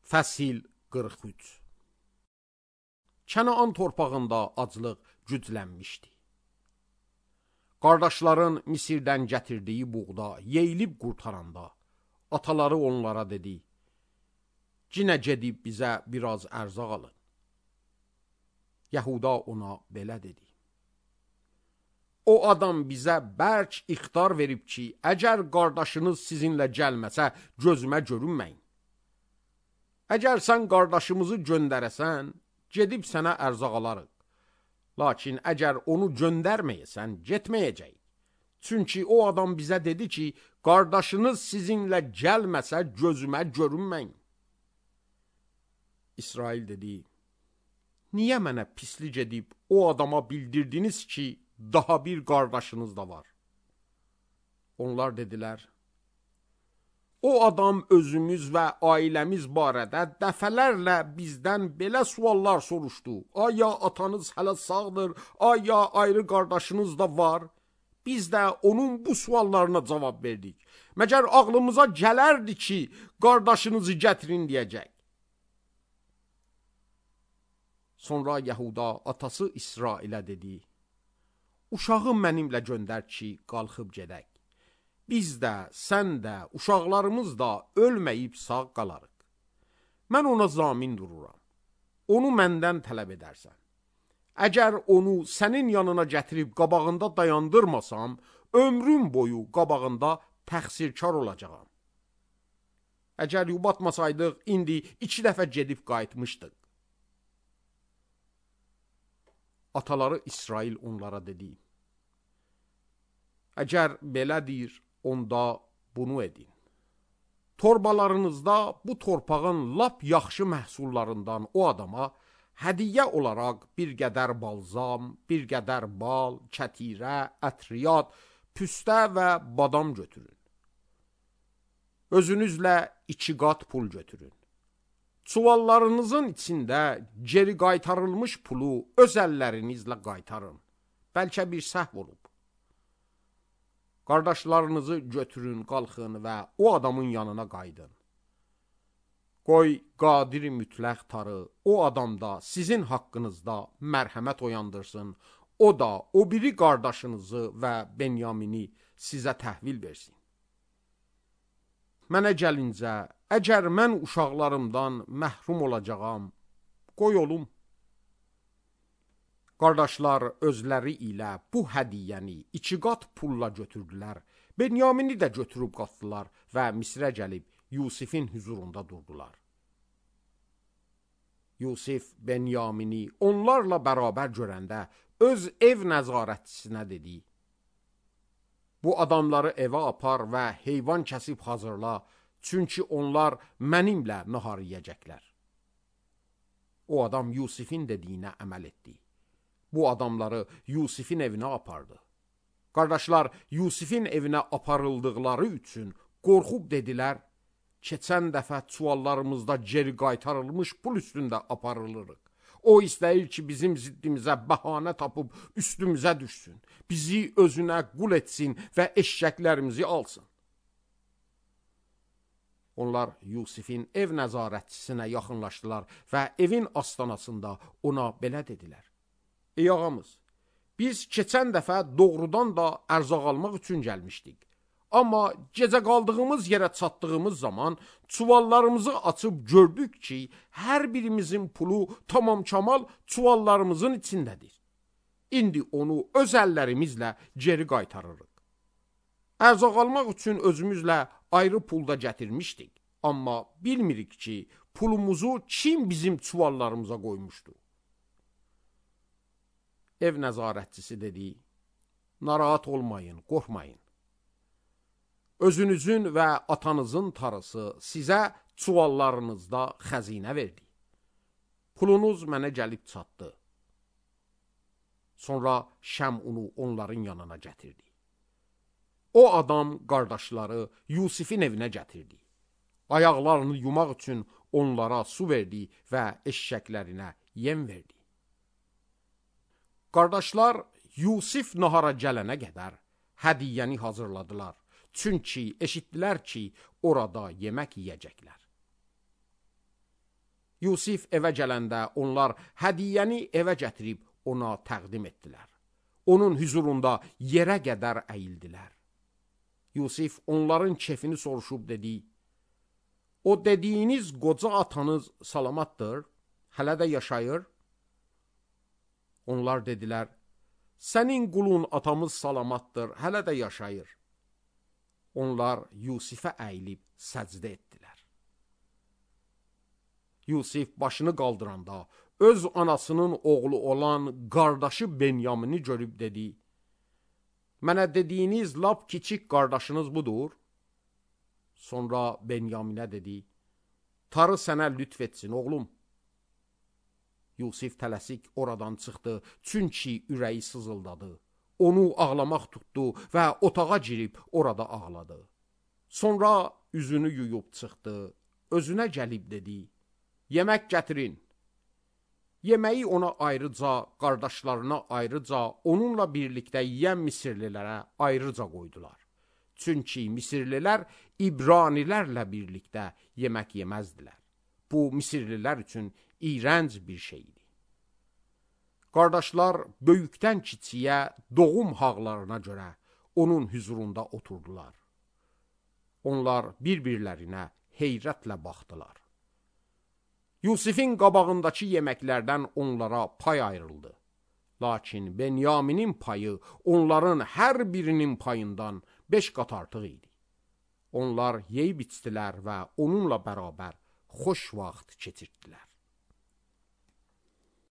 Fəsil 43. Kənaan torpağında aclıq güclənmişdi. Qardaşların Misirdən gətirdiyi buğda yeyilib qurtaranda, ataları onlara dedi, "Cinə gedib bizə biraz ərzaq alın." Yahuda ona belə dedi, "O adam bizə bərk ixtar verib ki, əgər qardaşınız sizinlə gəlməsə, gözümə görünməyin. Əgər sən qardaşımızı göndərəsən, gedib sənə ərzaq alarıq. Lakin əgər onu göndərməyəsən, getməyəcək. Çünki o adam bizə dedi ki, qardaşınız sizinlə gəlməsə, gözümə görünməyin." İsrail dedi, "Niyə mənə pislik edib o adama bildirdiniz ki, daha bir qardaşınız da var?" Onlar dedilər, "O adam özümüz və ailəmiz barədə dəfələrlə bizdən belə suallar soruşdu. Aya atanız hələ sağdır, aya ayrı qardaşınız da var? Biz də onun bu suallarına cavab verdik. Məgər ağlımıza gələrdi ki, qardaşınızı gətirin deyəcək." Sonra Yahuda atası İsrailə dedi, "Uşağı mənimlə göndər ki, qalxıb gedək. Biz də, sən də, uşaqlarımız da ölməyib sağ qalarıq. Mən ona zamin dururam. Onu məndən tələb edərsən. Əgər onu sənin yanına gətirib qabağında dayandırmasam, ömrüm boyu qabağında təqsirkar olacağam. Əgər yubatmasaydıq, indi 2 dəfə gedib qayıtmışdıq." Ataları İsrail onlara dedi, "Əgər belədir, onda bunu edin. Torbalarınızda bu torpağın lap yaxşı məhsullarından o adama hədiyyə olaraq bir qədər balzam, bir qədər bal, kətirə, ətriyat, püstə və badam götürün. Özünüzlə 2 qat pul götürün. Çuvallarınızın içində geri qaytarılmış pulu öz əllərinizlə qaytarın. Bəlkə bir səhv olub. Qardaşlarınızı götürün, qalxın və o adamın yanına qaydın. Qoy qadir mütləq tarı o adamda sizin haqqınızda mərhəmət oyandırsın, o da o biri qardaşınızı və Benyamini sizə təhvil versin. Mənə gəlincə, əgər mən uşaqlarımdan məhrum olacağam, qoy olum." Qardaşlar özləri ilə bu hədiyyəni 2 qat pulla götürdülər. Benyamini də götürüb qatdılar və Misrə gəlib Yusifin huzurunda durdular. Yusif Benyamini onlarla bərabər görəndə öz ev nəzarətçisinə dedi, "Bu adamları evə apar və heyvan kəsib hazırla, çünki onlar mənimlə nahar yeyəcəklər." O adam Yusifin dediyinə əməl etdi. Bu adamları Yusifin evinə apardı. Qardaşlar Yusifin evinə aparıldıqları üçün qorxub dedilər, "Keçən dəfə çuvallarımızda geri qaytarılmış pul üstündə aparılırıq. O istəyir ki, bizim ziddimizə bəhanə tapıb üstümüzə düşsün, bizi özünə qul etsin və eşşəklərimizi alsın." Onlar Yusifin ev nəzarətçisinə yaxınlaşdılar və evin astanasında ona belə dedilər, "Ey ağamız, biz keçən dəfə doğrudan da ərzaq almaq üçün gəlmişdik. Amma gecə qaldığımız yerə çatdığımız zaman çuvallarımızı açıb gördük ki, hər birimizin pulu tamam-kamal çuvallarımızın içindədir. İndi onu öz əllərimizlə geri qaytarırıq. Ərzaq almaq üçün özümüzlə ayrı pulda gətirmişdik. Amma bilmirik ki, pulumuzu kim bizim çuvallarımıza qoymuşdu." Ev nəzarətçisi dedi, "Narahat olmayın, qorxmayın. Özünüzün və atanızın tarısı sizə çuvallarınızda xəzinə verdi. Pulunuz mənə gəlib çatdı." Sonra Şəmunu onların yanına gətirdi. O adam qardaşları Yusifin evinə gətirdi. Ayaqlarını yumaq üçün onlara su verdi və eşşəklərinə yem verdi. Qardaşlar Yusif nahara gələnə qədər hədiyyəni hazırladılar. Çünki eşitdilər ki, orada yemək yeyəcəklər. Yusif evə gələndə onlar hədiyyəni evə gətirib ona təqdim etdilər. Onun hüzurunda yerə qədər əyildilər. Yusif onların kefini soruşub dedi: O dediyiniz qoca atanız salamatdır, hələ də yaşayır? Onlar dedilər: Sənin qulun atamız salamatdır, hələ də yaşayır. Onlar Yusifə əyilib səcdə etdilər. Yusif başını qaldıranda öz anasının oğlu olan qardaşı Benyamini görüb dedi: Mənə dediyiniz lap kiçik qardaşınız budur? Sonra Benyaminə dedi: Tarı sənə lütf etsin, oğlum. Yusif tələsik oradan çıxdı, çünki ürəyi sızıldadı. Onu ağlamaq tutdu və otağa girib orada ağladı. Sonra üzünü yuyub çıxdı, özünə gəlib dedi: Yemək gətirin. Yeməyi ona ayrıca, qardaşlarına ayrıca, onunla birlikdə yiyən Misirlilərə ayrıca qoydular. Çünki Misirlilər İbranilərlə birlikdə yemək yeməzdilər. Bu Misirlilər üçün iyrənc bir şeydi. Qardaşlar böyükdən kiçiyə doğum haqlarına görə onun hüzurunda oturdular. Onlar bir-birlərinə heyrətlə baxdılar. Yusifin qabağındakı yeməklərdən onlara pay ayrıldı. Lakin Benyaminin payı onların hər birinin payından 5 qat artıq idi. Onlar yeyib içdilər və onunla bərabər xoş vaxt keçirdilər.